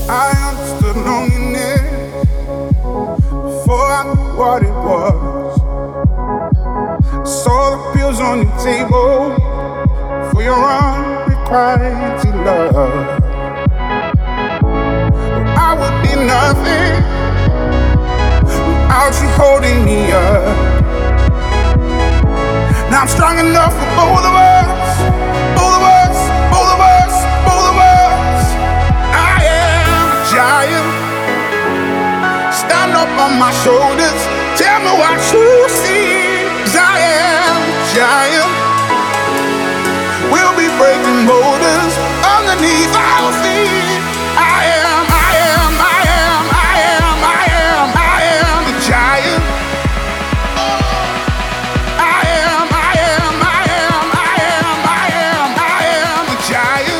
I understood loneliness before I knew what it was. I saw the pills on your table for your unrequited love. I would be nothing without you holding me up. Now I'm strong enough for both of us, both of us, both of us, both of us. I am a giant. Stand up on my shoulders. Tell me what you see. 'Cause I am a giant. We'll be breaking boulders underneath our feet. I am, I am, I am, I am, I am, I am a giant. I am, I am, I am, I am, I am, I am a giant.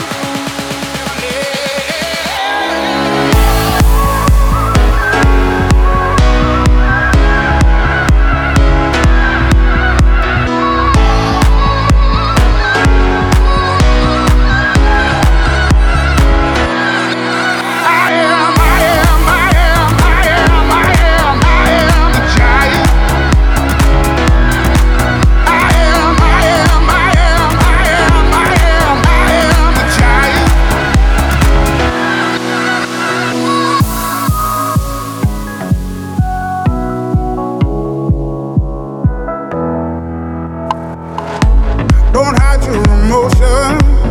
Don't hide your emotion.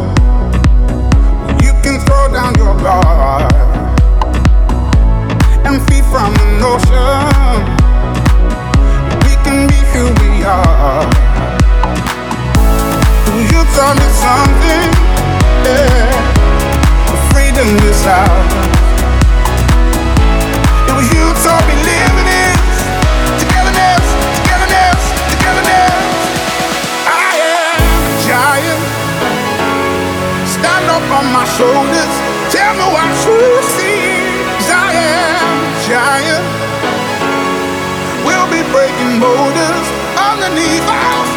You can throw down your guard and feed from the notion. We can be who we are. You taught me something, yeah. The freedom is ours. It was you taught me living is togetherness, togetherness, togetherness. I am a giant. Stand up on my shoulders. Tell me what you see. 'Cause I am a giant. We'll be breaking boulders underneath our feet.